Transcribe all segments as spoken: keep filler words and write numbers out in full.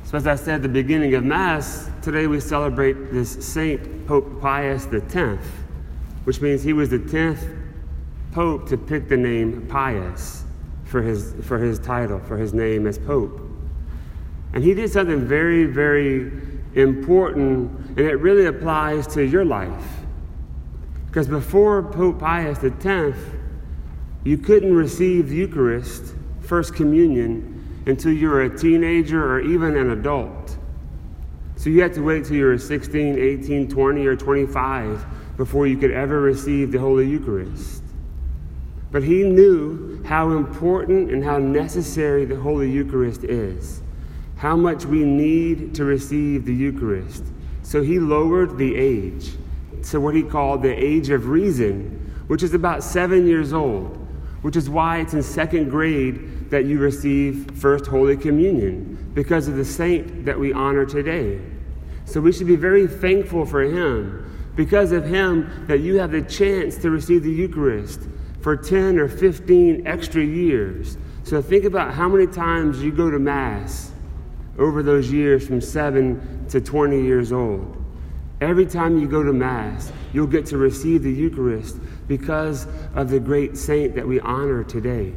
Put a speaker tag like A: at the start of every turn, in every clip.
A: So as I said at the beginning of Mass, today we celebrate this Saint Pope Pius the tenth, which means he was the tenth Pope to pick the name Pius for his, for his title, for his name as Pope. And he did something very, very important, and it really applies to your life. Because before Pope Pius the tenth, you couldn't receive the Eucharist, First Communion, until you were a teenager or even an adult. So you had to wait till you were sixteen, eighteen, twenty, or twenty-five before you could ever receive the Holy Eucharist. But he knew how important and how necessary the Holy Eucharist is, how much we need to receive the Eucharist. So he lowered the age to what he called the age of reason, which is about seven years old, which is why it's in second grade that you receive First Holy Communion, because of the saint that we honor today. So we should be very thankful for him, because of him, that you have the chance to receive the Eucharist for ten or fifteen extra years. So think about how many times you go to Mass over those years from seven to twenty years old. Every time you go to Mass, you'll get to receive the Eucharist because of the great saint that we honor today.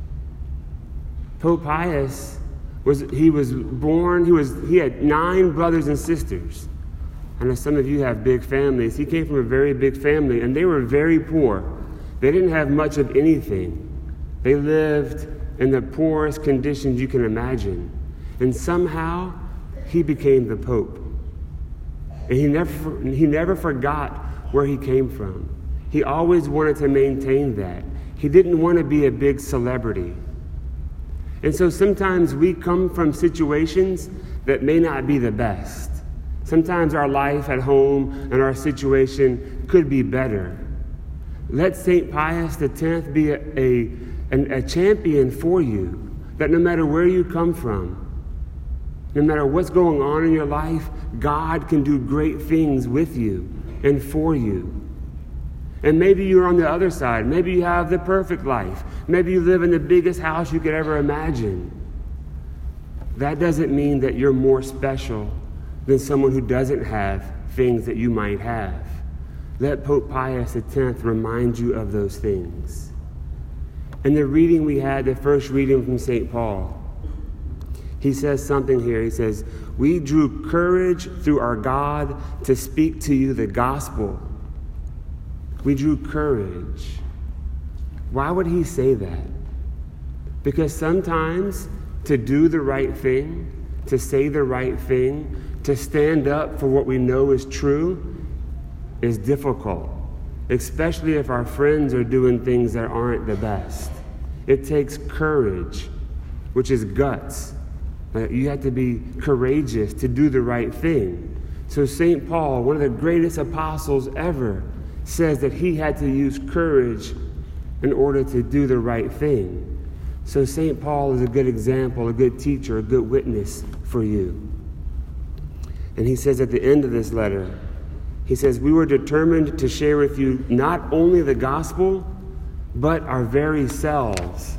A: Pope Pius was he was born, he was he had nine brothers and sisters. I know some of you have big families. He came from a very big family, and they were very poor. They didn't have much of anything. They lived in the poorest conditions you can imagine. And somehow he became the Pope. And he never he never forgot where he came from. He always wanted to maintain that. He didn't want to be a big celebrity. And so sometimes we come from situations that may not be the best. Sometimes our life at home and our situation could be better. Let Saint Pius the tenth be a, a, a champion for you, that no matter where you come from, no matter what's going on in your life, God can do great things with you and for you. And maybe you're on the other side. Maybe you have the perfect life. Maybe you live in the biggest house you could ever imagine. That doesn't mean that you're more special than someone who doesn't have things that you might have. Let Pope Pius the tenth remind you of those things. In the reading we had, the first reading from Saint Paul, he says something here. He says, "We drew courage through our God to speak to you the gospel." We drew courage. Why would he say that? Because sometimes to do the right thing, to say the right thing, to stand up for what we know is true is difficult, especially if our friends are doing things that aren't the best. It takes courage, which is guts. You have to be courageous to do the right thing. So Saint Paul, one of the greatest apostles ever, says that he had to use courage in order to do the right thing. So Saint Paul is a good example, a good teacher, a good witness for you. And he says at the end of this letter, he says, "We were determined to share with you not only the gospel, but our very selves."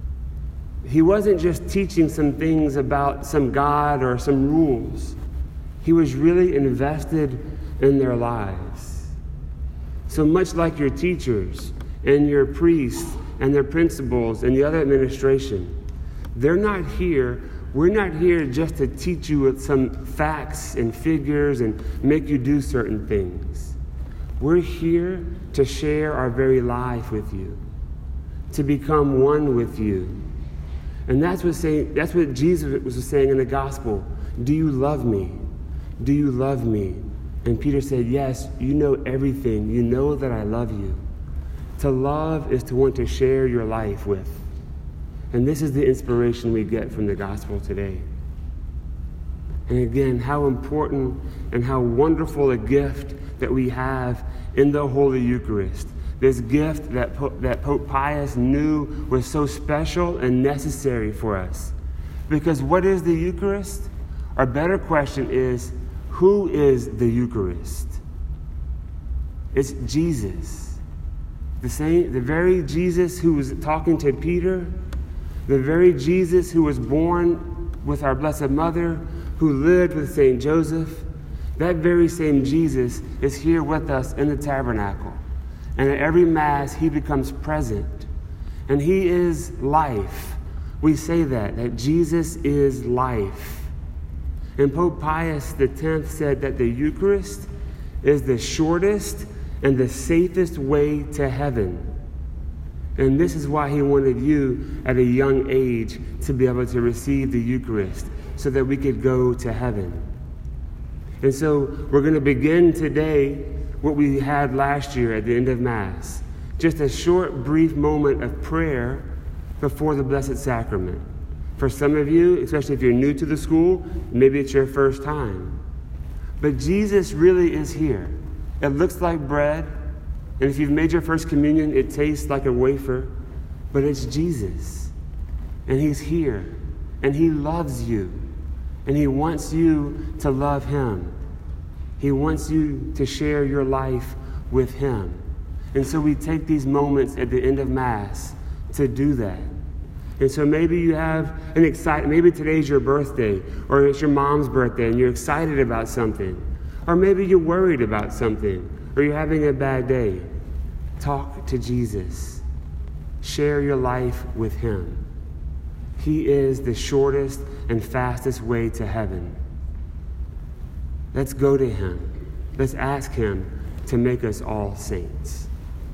A: He wasn't just teaching some things about some God or some rules. He was really invested in their lives. So much like your teachers and your priests and their principals and the other administration, they're not here. We're not here just to teach you with some facts and figures and make you do certain things. We're here to share our very life with you, to become one with you. And that's what saying, that's what Jesus was saying in the gospel. Do you love me? Do you love me? And Peter said, yes, you know everything. You know that I love you. To love is to want to share your life with. And this is the inspiration we get from the gospel today. And again, how important and how wonderful a gift that we have in the Holy Eucharist. This gift that, po- that Pope Pius knew was so special and necessary for us. Because what is the Eucharist? Our better question is, who is the Eucharist? It's Jesus. The same, the very Jesus who was talking to Peter, the very Jesus who was born with our Blessed Mother, who lived with Saint Joseph, that very same Jesus is here with us in the tabernacle. And at every Mass, he becomes present. And he is life. We say that, that Jesus is life. And Pope Pius the tenth said that the Eucharist is the shortest and the safest way to heaven. And this is why he wanted you at a young age to be able to receive the Eucharist so that we could go to heaven. And so we're going to begin today what we had last year at the end of Mass. Just a short, brief moment of prayer before the Blessed Sacrament. For some of you, especially if you're new to the school, maybe it's your first time. But Jesus really is here. It looks like bread, and if you've made your first communion, it tastes like a wafer, but it's Jesus. And he's here, and he loves you, and he wants you to love him. He wants you to share your life with him. And so we take these moments at the end of Mass to do that. And so maybe you have an excitement, maybe today's your birthday, or it's your mom's birthday and you're excited about something. Or maybe you're worried about something, or you're having a bad day. Talk to Jesus. Share your life with him. He is the shortest and fastest way to heaven. Let's go to him. Let's ask him to make us all saints.